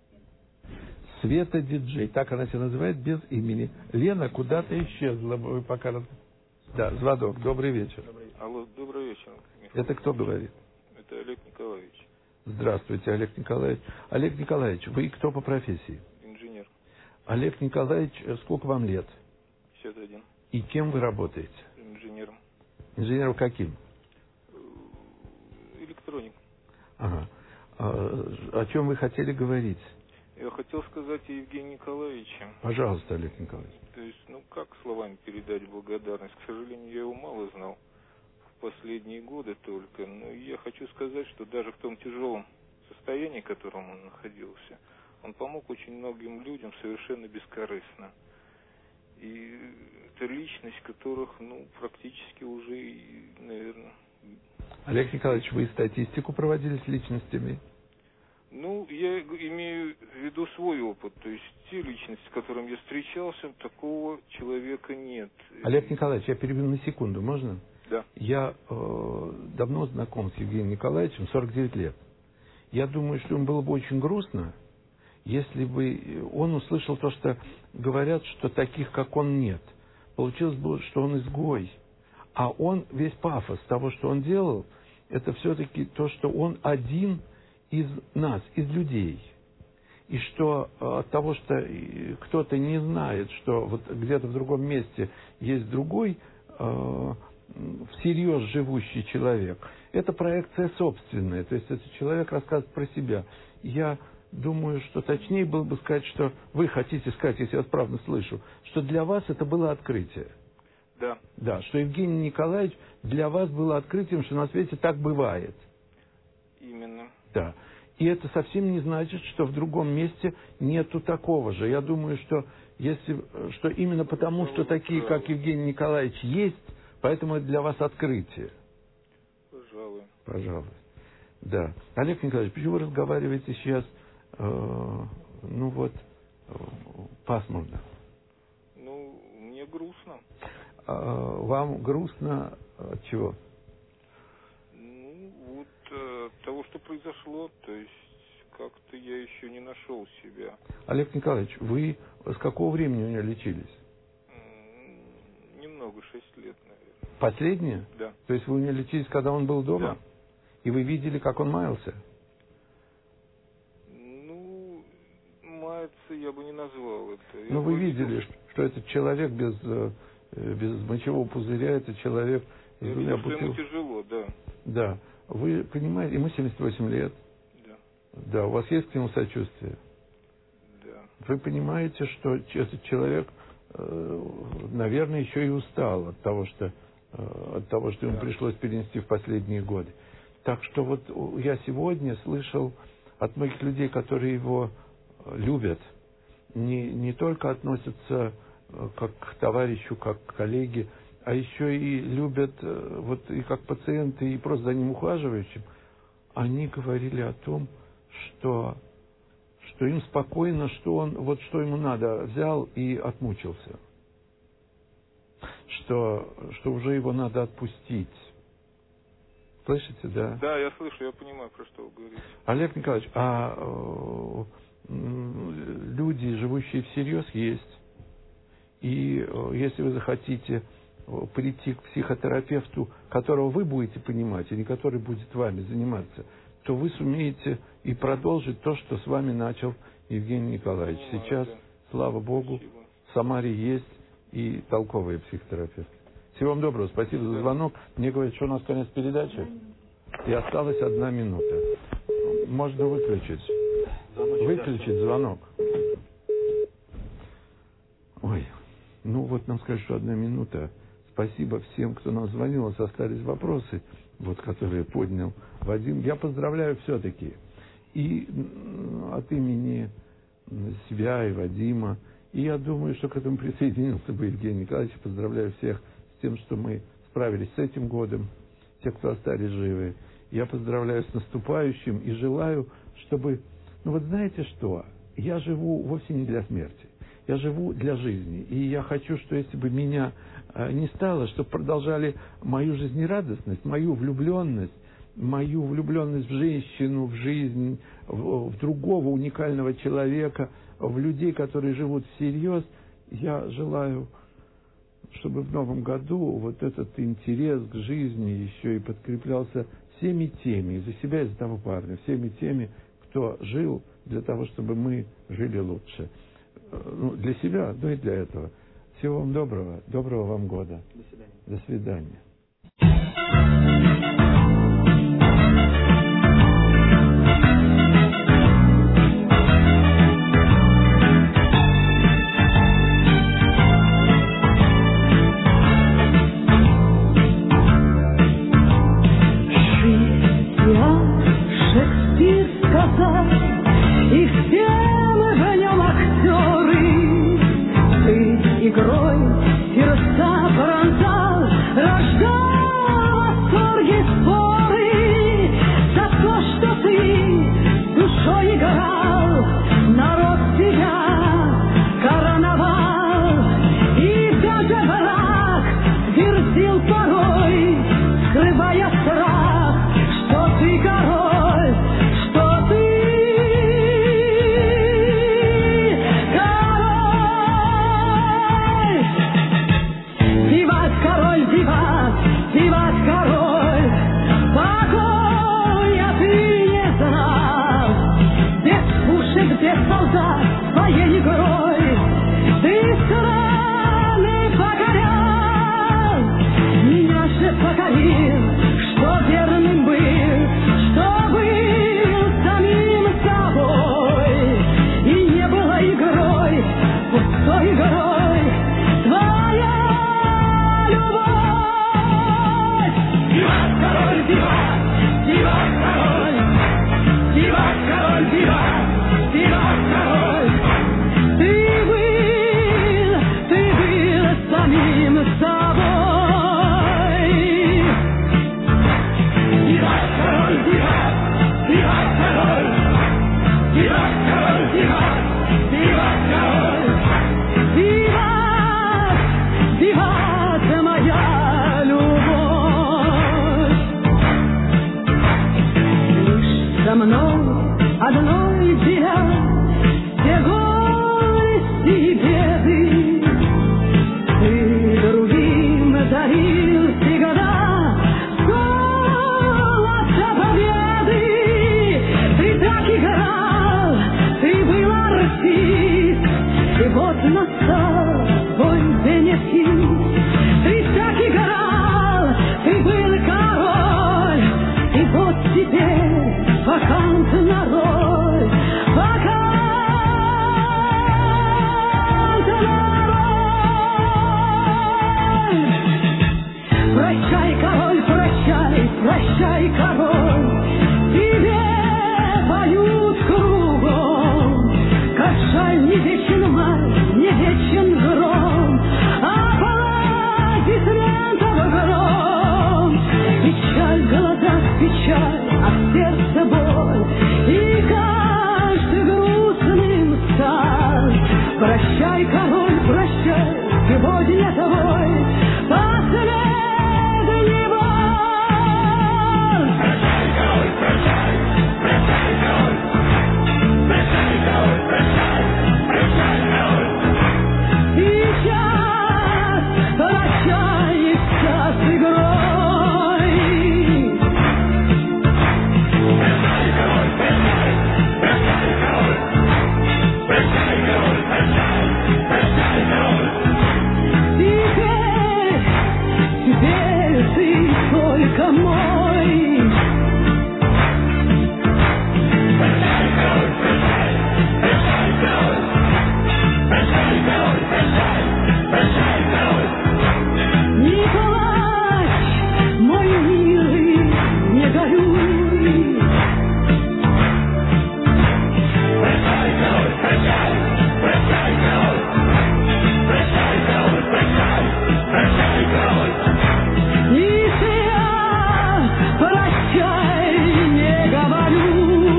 Света диджей. Так она себя называет, без имени. Лена куда-то исчезла. Вы пока... Да, звонок. Добрый вечер. Алло, добрый вечер. Михаил. Это кто говорит? Это Олег Николаевич. Здравствуйте, Олег Николаевич. Олег Николаевич, вы кто по профессии? Инженер. Олег Николаевич, сколько вам лет? 51. И кем вы работаете? Инженером. Инженером каким? Электроник. Ага. О чем вы хотели говорить? Я хотел сказать о Евгении Николаевиче. Пожалуйста, Олег Николаевич. То есть, как словами передать благодарность? К сожалению, я его мало знал в последние годы только. Но я хочу сказать, что даже в том тяжелом состоянии, в котором он находился, он помог очень многим людям совершенно бескорыстно. И это личность, которых, практически уже, наверное... Олег Николаевич, вы статистику проводили с личностями? Я имею в виду свой опыт. То есть те личности, с которыми я встречался, такого человека нет. Олег Николаевич, я перебью на секунду, можно? Да. Я давно знаком с Евгением Николаевичем, 49 лет. Я думаю, что ему было бы очень грустно, если бы он услышал то, что говорят, что таких, как он, нет. Получилось бы, что он изгой. А он, весь пафос того, что он делал, это все-таки то, что он один из нас, из людей. И что от того, что кто-то не знает, что вот где-то в другом месте есть другой всерьез живущий человек, это проекция собственная. То есть этот человек рассказывает про себя. Я думаю, что точнее было бы сказать, что вы хотите сказать, если я вас правильно слышу, что для вас это было открытие. Да. Да, что Евгений Николаевич для вас было открытием, что на свете так бывает. Именно. Да. И это совсем не значит, что в другом месте нету такого же. Я думаю, что именно потому, что такие, как Евгений Николаевич, есть, поэтому это для вас открытие. Пожалуй. Пожалуй. Да. Олег Николаевич, почему вы разговариваете сейчас, пасмурно? Ну, мне грустно. Вам грустно от чего? Ну, вот от того, что произошло, то есть как-то я еще не нашел себя. Олег Николаевич, вы с какого времени у него лечились? Немного, 6 лет, наверное. Последнее? Да. То есть вы у него лечились, когда он был дома? Да. И вы видели, как он маялся? Ну, маяться я бы не назвал это. Ну, вы видели, что этот человек без мочевого пузыря, это человек... Я видел, что ему тяжело, да. Да. Вы понимаете, ему 78 лет. Да. Да, у вас есть к нему сочувствие? Да. Вы понимаете, что этот человек, наверное, еще и устал от того, что ему пришлось перенести в последние годы. Так что вот я сегодня слышал от многих людей, которые его любят, не только относятся как к товарищу, как к коллеге, а еще и любят вот и как пациенты, и просто за ним ухаживающим, они говорили о том, что им спокойно, что он, вот что ему надо, взял и отмучился. Что уже его надо отпустить. Слышите, да? Да, я слышу, я понимаю, про что вы говорите. Олег Николаевич, люди, живущие всерьез, есть. И если вы захотите прийти к психотерапевту, которого вы будете понимать, и не который будет вами заниматься, то вы сумеете и продолжить то, что с вами начал Евгений Николаевич. Сейчас, слава Богу, в Самаре есть и толковые психотерапевты. Всего вам доброго, спасибо за звонок. Мне говорят, что у нас конец передачи, и осталась 1 минута. Можно выключить. Выключить звонок. Ой, ну вот нам скажут, что 1 минута. Спасибо всем, кто нам звонил. У нас остались вопросы, вот, которые поднял Вадим. Я поздравляю все-таки и от имени себя и Вадима. И я думаю, что к этому присоединился бы Евгений Николаевич. Поздравляю всех с тем, что мы справились с этим годом, те, кто остались живы. Я поздравляю с наступающим и желаю, чтобы... Ну вот знаете что? Я живу вовсе не для смерти. Я живу для жизни. И я хочу, что если бы меня не стало, чтобы продолжали мою жизнерадостность, мою влюбленность в женщину, в жизнь, в другого уникального человека, в людей, которые живут всерьез. Я желаю, чтобы в новом году вот этот интерес к жизни еще и подкреплялся всеми теми, за себя и за того парня, всеми теми, кто жил для того, чтобы мы жили лучше. Ну, для себя, ну и для этого. Всего вам доброго, доброго вам года. До свидания. До свидания. Шекспир сказал, и все мы в нем актеры. Ты игрой сердца пронзал, рождал восторги спор. говорил, что верным был, что был самим собой, и не было игрой, пустой игрой твоя любовь. Виват, король, виват, виват, король, виват, король, виват, виват, король. Ты был самим собой. Виват, король, виват, виват, король, виват, король, виват, виват, король. Виват, виват, моя любовь. Лишь со мной одной тебя все горести и беды ты другим дарил всегда золото победы. Ты так играл, ты был артист, и вот настал твой бенефис. Ты так играл, ты был король, и вот теперь вакантна роль, вакантна роль. Прощай, король, прощай, прощай, король, тебе поют кругом. Как жаль, не вечен май, не вечен гром, а аплодисментов гром. Печаль в глазах, печаль, а в сердце боль, и каждый грустным стал. Прощай, король, прощай, сегодня твой последний бал. Прощай, король, прощай, прощай, король, прощай, король, прощай, прощай, король. Сейчас прощай, час игрой. Прощай, король, прощай, прощай, король, прощай, король, прощай, прощай, король. Теперь ты только мой. Прощай, король, прощай, прощай, король, прощай, король, прощай, прощай, король. Не плачь, мой милый, не горюй. Прощай, король, прощай, прощай, король, прощай, король, прощай, прощай, король. Если я прощай не говорю,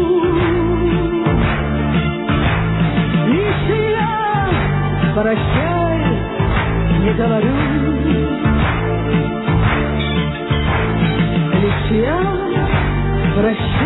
если я прощай не говорю, лишь я прощай